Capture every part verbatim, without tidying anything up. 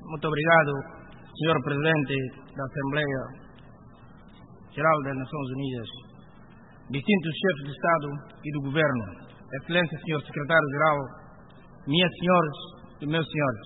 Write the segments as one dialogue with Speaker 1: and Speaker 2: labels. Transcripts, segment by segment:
Speaker 1: Muito obrigado, senhor Presidente da Assembleia Geral das Nações Unidas, distintos chefes de Estado e do Governo, Excelência senhor Secretário-Geral, minhas senhoras e meus senhores.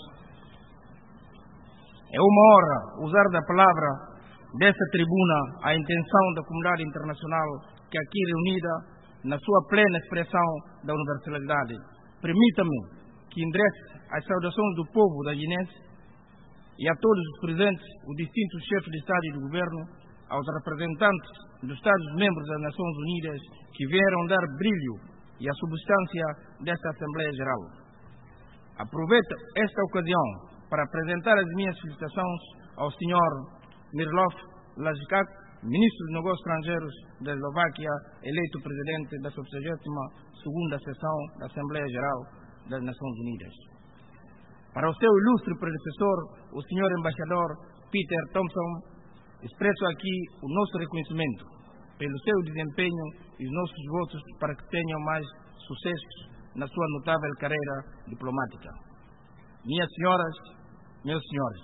Speaker 1: É uma honra usar da palavra desta tribuna a intenção da comunidade internacional que aqui reunida na sua plena expressão da universalidade. Permita-me que endereçe as saudações do povo da Guiné e a todos os presentes, os distintos chefes de Estado e de Governo, aos representantes dos Estados-membros das Nações Unidas que vieram dar brilho e a substância desta Assembleia Geral. Aproveito esta ocasião para apresentar as minhas felicitações ao senhor Mirlov Lajčák, Ministro dos Negócios Estrangeiros da Eslováquia, eleito Presidente da sessenta e segunda Sessão da Assembleia Geral das Nações Unidas. Para o seu ilustre predecessor, o senhor Embaixador Peter Thompson, expresso aqui o nosso reconhecimento pelo seu desempenho e os nossos votos para que tenham mais sucessos na sua notável carreira diplomática. Minhas senhoras, meus senhores,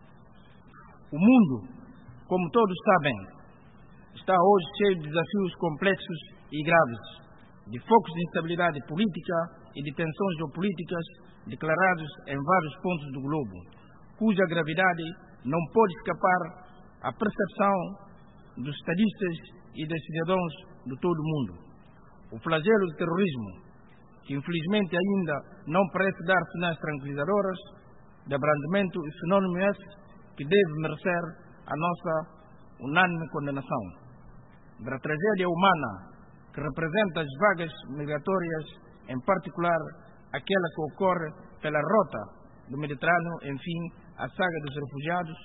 Speaker 1: o mundo, como todos sabem, está hoje cheio de desafios complexos e graves, de focos de instabilidade política e de tensões geopolíticas declarados em vários pontos do globo, cuja gravidade não pode escapar à percepção dos estadistas e dos cidadãos de todo o mundo. O flagelo do terrorismo, que infelizmente ainda não parece dar sinais tranquilizadoras de abrandamento, e fenômeno esse que deve merecer a nossa unânime condenação. Da tragédia humana que representa as vagas migratórias, em particular aquela que ocorre pela rota do Mediterrâneo, enfim, a saga dos refugiados,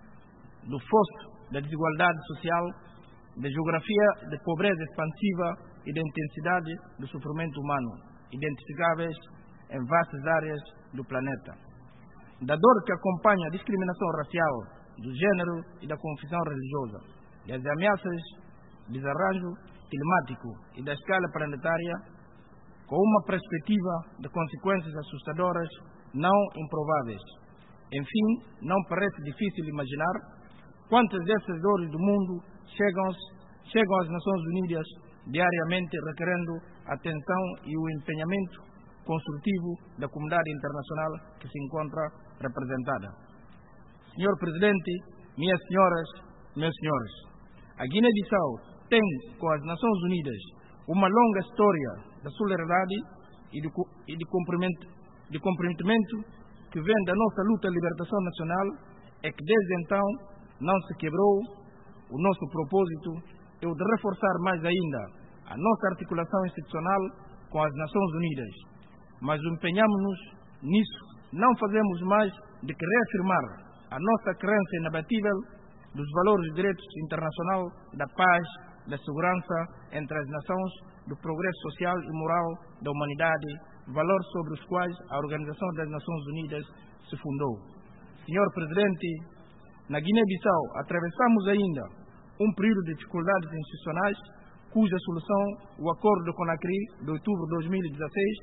Speaker 1: do fosso da desigualdade social, da geografia de pobreza expansiva e da intensidade do sofrimento humano, identificáveis em vastas áreas do planeta. Da dor que acompanha a discriminação racial, do gênero e da confissão religiosa, das ameaças de desarranjo climático e da escala planetária, com uma perspectiva de consequências assustadoras não improváveis. Enfim, não parece difícil imaginar quantas dessas dores do mundo chegam, chegam às Nações Unidas diariamente, requerendo atenção e o empenhamento construtivo da comunidade internacional que se encontra representada. Senhor Presidente, minhas senhoras, meus senhores, a Guiné-Bissau tem com as Nações Unidas uma longa história da solidariedade e de, e de, comprometimento, de comprometimento que vem da nossa luta de libertação nacional, é que desde então não se quebrou o nosso propósito é o de reforçar mais ainda a nossa articulação institucional com as Nações Unidas. Mas empenhamos-nos nisso, não fazemos mais de que reafirmar a nossa crença inabatível dos valores de direitos internacional, da paz, da segurança entre as nações, do progresso social e moral da humanidade, valores sobre os quais a Organização das Nações Unidas se fundou. Senhor Presidente, na Guiné-Bissau atravessamos ainda um período de dificuldades institucionais, cuja solução, o Acordo de Conakry de outubro de dois mil e dezesseis,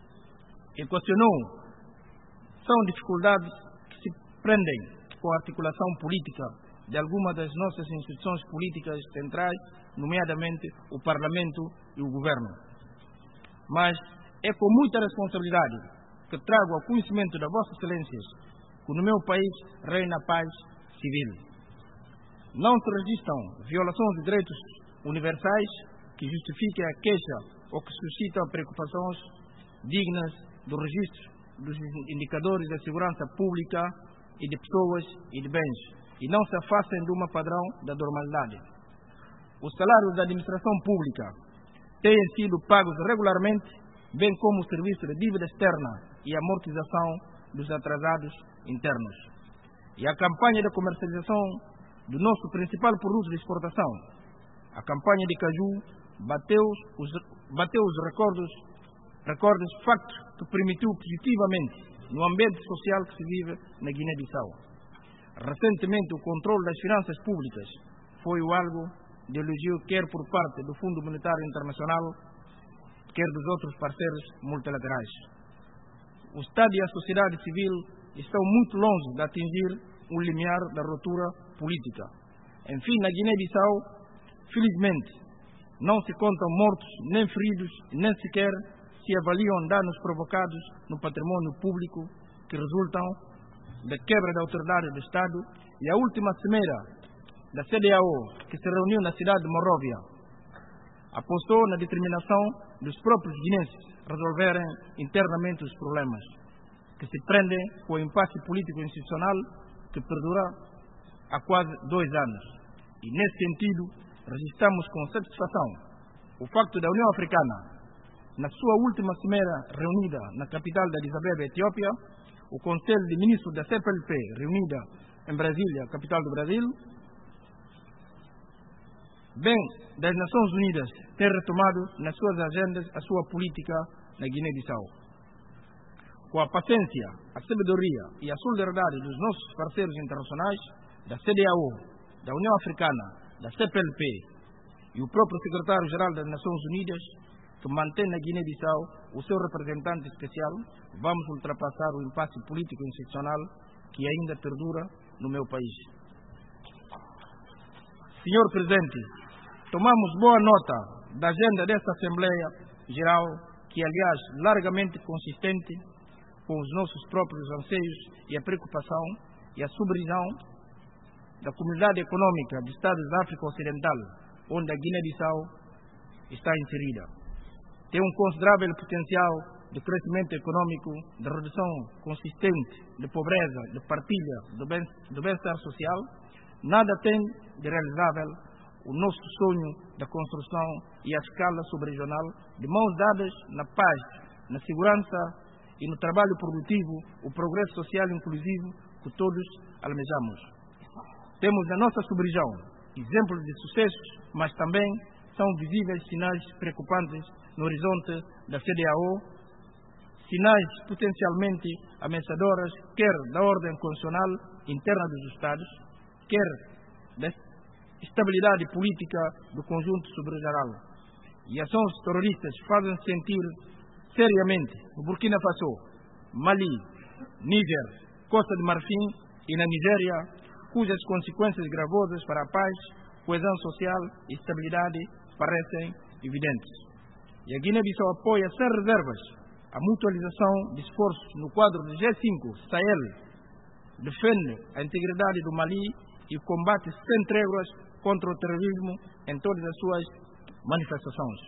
Speaker 1: equacionou. São dificuldades que se prendem com a articulação política de algumas das nossas instituições políticas centrais, nomeadamente o Parlamento e o Governo. Mas é com muita responsabilidade que trago ao conhecimento da Vossa Excelências que no meu país reina a paz civil. Não se registram violações de direitos universais que justifiquem a queixa ou que suscitam preocupações dignas do registro dos indicadores da segurança pública e de pessoas e de bens, e não se afastem de uma padrão da normalidade. Os salários da administração pública têm sido pagos regularmente, bem como o serviço de dívida externa e amortização dos atrasados internos. E a campanha de comercialização do nosso principal produto de exportação, a campanha de caju, bateu os, bateu os recordes, recordes facto que permitiu positivamente no ambiente social que se vive na Guiné-Bissau. Recentemente, o controle das finanças públicas foi o algo de elogio quer por parte do Fundo Monetário Internacional, quer dos outros parceiros multilaterais. O Estado e a sociedade civil estão muito longe de atingir um limiar da ruptura política. Enfim, na Guiné-Bissau, felizmente, não se contam mortos, nem feridos, nem sequer se avaliam danos provocados no patrimônio público que resultam da quebra da autoridade do Estado. E a última cimeira da C D A O, que se reuniu na cidade de Monrovia, apostou na determinação dos próprios guinenses resolverem internamente os problemas que se prendem com o impasse político-institucional que perdura há quase dois anos. E, nesse sentido, registramos com satisfação o facto da União Africana, na sua última cimeira reunida na capital de Addis Abeba, Etiópia, o Conselho de Ministros da C P L P, reunida em Brasília, capital do Brasil, bem das Nações Unidas, ter retomado nas suas agendas a sua política na Guiné-Bissau. Com a paciência, a sabedoria e a solidariedade dos nossos parceiros internacionais, da C D A O, da União Africana, da C P L P e o próprio secretário-geral das Nações Unidas, que mantém na Guiné-Bissau o seu representante especial, vamos ultrapassar o impasse político-institucional que ainda perdura no meu país. Senhor Presidente, tomamos boa nota da agenda desta Assembleia Geral, que, aliás, largamente consistente com os nossos próprios anseios e a preocupação e a subvisão da Comunidade Econômica dos Estados da África Ocidental, onde a Guiné-Bissau está inserida. Tem um considerável potencial de crescimento econômico, de redução consistente de pobreza, de partilha do bem, do bem-estar social. Nada tem de realizável o nosso sonho da construção e a escala subregional, de mãos dadas na paz, na segurança e no trabalho produtivo, o progresso social inclusivo que todos almejamos. Temos na nossa subregião exemplos de sucessos, mas também são visíveis sinais preocupantes no horizonte da C D A O, sinais potencialmente ameaçadores, quer da ordem constitucional interna dos Estados, quer da estabilidade política do conjunto subregional. E ações terroristas fazem sentir seriamente no Burkina Faso, Mali, Níger, Costa de Marfim e na Nigéria, cujas consequências gravosas para a paz, coesão social e estabilidade parecem evidentes. E a Guiné-Bissau apoia sem reservas a mutualização de esforços no quadro do G cinco Sahel, defende a integridade do Mali e combate sem tréguas contra o terrorismo em todas as suas manifestações.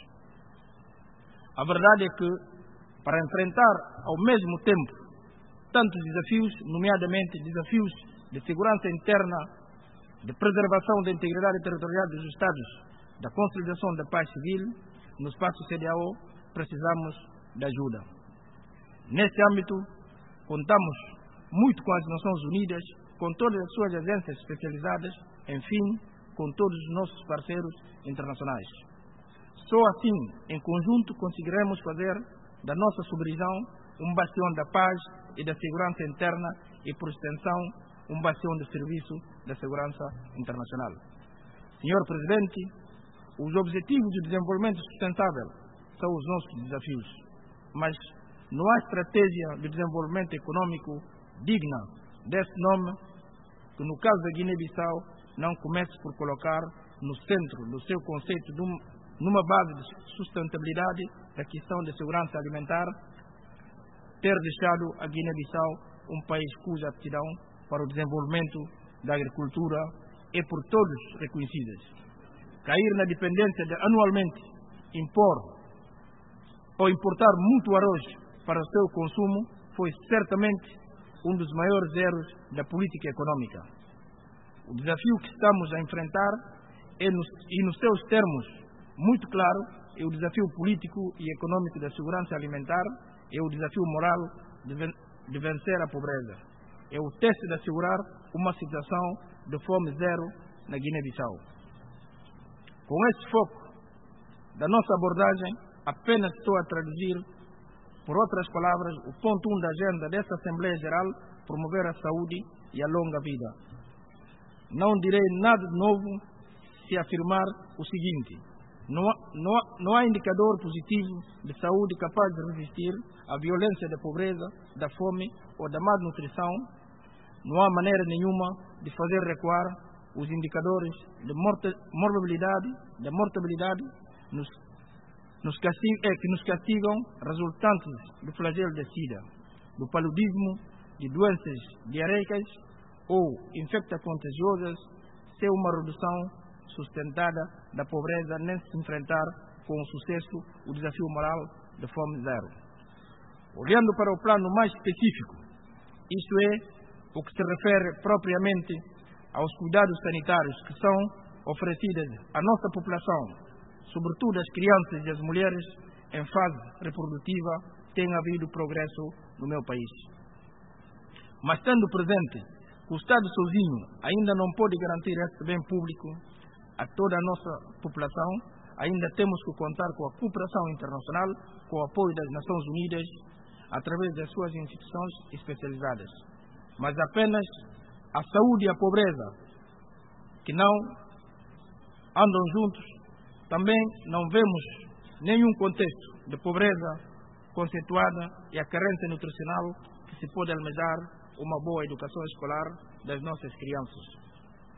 Speaker 1: A verdade é que, para enfrentar ao mesmo tempo tantos desafios, nomeadamente desafios de segurança interna, de preservação da integridade territorial dos Estados, da consolidação da paz civil, no espaço C D A O, precisamos de ajuda. Nesse âmbito, contamos muito com as Nações Unidas, com todas as suas agências especializadas, enfim, com todos os nossos parceiros internacionais. Só assim, em conjunto, conseguiremos fazer da nossa subregião um bastião da paz e da segurança interna e, por extensão, um bastião de serviço da segurança internacional. Senhor Presidente, os Objetivos de Desenvolvimento Sustentável são os nossos desafios, mas não há estratégia de desenvolvimento econômico digna desse nome que, no caso da Guiné-Bissau, não comece por colocar no centro do seu conceito de um, numa base de sustentabilidade da questão da segurança alimentar, ter deixado a Guiné-Bissau um país cuja aptidão para o desenvolvimento da agricultura é por todos reconhecida. Cair na dependência de anualmente impor ou importar muito arroz para o seu consumo foi certamente um dos maiores erros da política econômica. O desafio que estamos a enfrentar é, nos, e nos seus termos muito claro, é o desafio político e econômico da segurança alimentar, é o desafio moral de, ven de vencer a pobreza. É o teste de assegurar uma situação de fome zero na Guiné-Bissau. Com esse foco da nossa abordagem, apenas estou a traduzir, por outras palavras, o ponto um da agenda desta Assembleia Geral, promover a saúde e a longa vida. Não direi nada de novo se afirmar o seguinte: Não há, não, há, não há indicador positivo de saúde capaz de resistir à violência da pobreza, da fome ou da malnutrição. Não há maneira nenhuma de fazer recuar os indicadores de morte, morbilidade, da mortabilidade nos, nos castig, é, que nos castigam, resultantes do flagelo da SIDA, do paludismo, de doenças diarreicas ou infecto-contagiosas, sem uma redução sustentada da pobreza, nem se enfrentar com sucesso o desafio moral da fome zero. Olhando para o plano mais específico, isto é, o que se refere propriamente aos cuidados sanitários que são oferecidos à nossa população, sobretudo às crianças e às mulheres em fase reprodutiva, tem havido progresso no meu país. Mas tendo presente que o Estado sozinho ainda não pode garantir este bem público a toda a nossa população, ainda temos que contar com a cooperação internacional, com o apoio das Nações Unidas, através das suas instituições especializadas. Mas apenas a saúde e a pobreza, que não andam juntos, também não vemos nenhum contexto de pobreza conceituada e a carência nutricional que se pode almejar uma boa educação escolar das nossas crianças.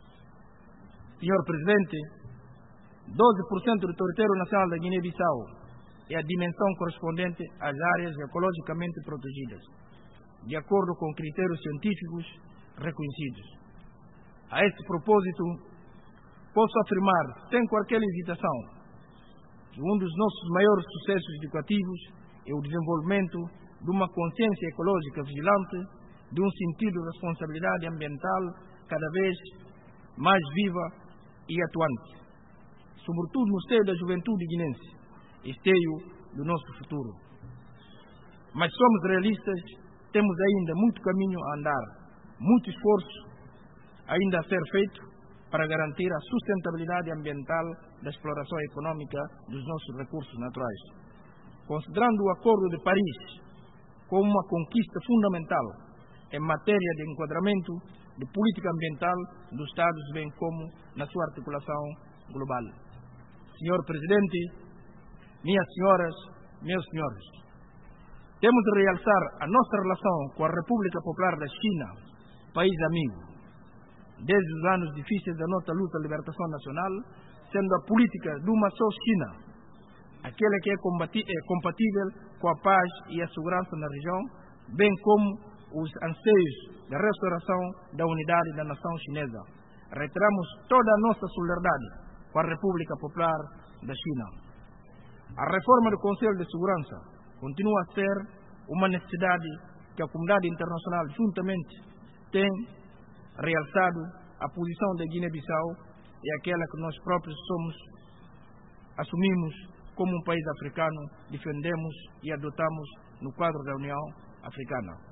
Speaker 1: Senhor Presidente, doze por cento do território nacional da Guiné-Bissau é a dimensão correspondente às áreas ecologicamente protegidas, de acordo com critérios científicos reconhecidos. A este propósito, posso afirmar, sem qualquer hesitação, que um dos nossos maiores sucessos educativos é o desenvolvimento de uma consciência ecológica vigilante, de um sentido de responsabilidade ambiental cada vez mais viva e atuante, sobretudo no seio da juventude guinense, esteio do nosso futuro. Mas somos realistas, temos ainda muito caminho a andar, muito esforço ainda a ser feito para garantir a sustentabilidade ambiental da exploração econômica dos nossos recursos naturais. Considerando o Acordo de Paris como uma conquista fundamental em matéria de enquadramento de política ambiental dos Estados, bem como na sua articulação global. Senhor Presidente, minhas senhoras, meus senhores, temos de realçar a nossa relação com a República Popular da China, país amigo, desde os anos difíceis da nossa luta de libertação nacional, sendo a política de uma só China aquela que é, é compatível com a paz e a segurança na região, bem como os anseios da restauração da unidade da nação chinesa. Reiteramos toda a nossa solidariedade com a República Popular da China. A reforma do Conselho de Segurança continua a ser uma necessidade que a comunidade internacional juntamente tem realçado. A posição da Guiné-Bissau é aquela que nós próprios somos, assumimos como um país africano, defendemos e adotamos no quadro da União Africana.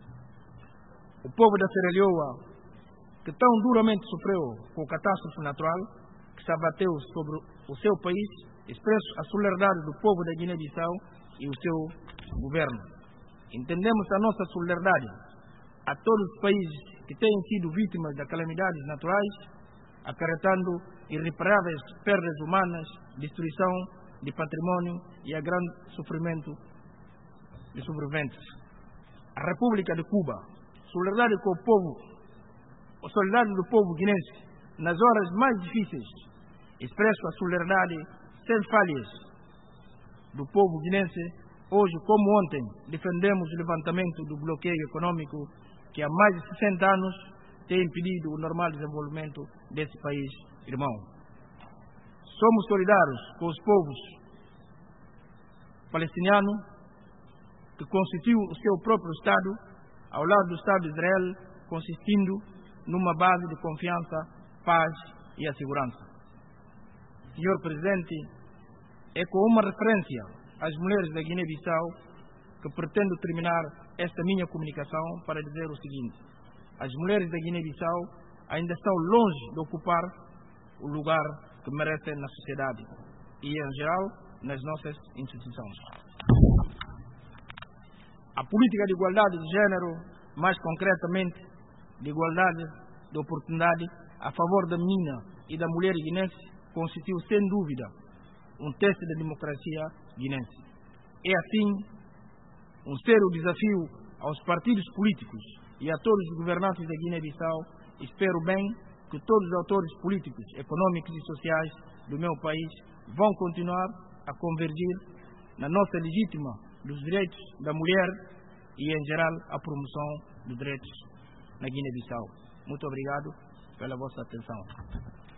Speaker 1: O povo da Serra Leoa, que tão duramente sofreu com a catástrofe natural que se abateu sobre o seu país, expresso a solidariedade do povo da Guiné-Bissau e o seu governo. Entendemos a nossa solidariedade a todos os países que têm sido vítimas de calamidades naturais, acarretando irreparáveis perdas humanas, destruição de patrimônio e a grande sofrimento de sobreviventes. A República de Cuba, solidariedade com o povo, a solidariedade do povo guinense nas horas mais difíceis, expresso a solidariedade sem falhas do povo guinense. Hoje, como ontem, defendemos o levantamento do bloqueio econômico que há mais de sessenta anos tem impedido o normal desenvolvimento desse país irmão. Somos solidários com os povos palestinianos que constituem o seu próprio Estado ao lado do Estado de Israel, consistindo numa base de confiança, paz e a segurança. Senhor Presidente, é com uma referência às mulheres da Guiné-Bissau que pretendo terminar esta minha comunicação para dizer o seguinte: as mulheres da Guiné-Bissau ainda estão longe de ocupar o lugar que merecem na sociedade e, em geral, nas nossas instituições. A política de igualdade de gênero, mais concretamente de igualdade de oportunidade a favor da menina e da mulher guinense, constituiu sem dúvida um teste da democracia guinense. É assim um sério desafio aos partidos políticos e a todos os governantes da Guiné-Bissau. Espero bem que todos os autores políticos, econômicos e sociais do meu país vão continuar a convergir na nossa legítima dos direitos da mulher e, em geral, a promoção dos direitos na Guiné-Bissau. Muito obrigado pela vossa atenção.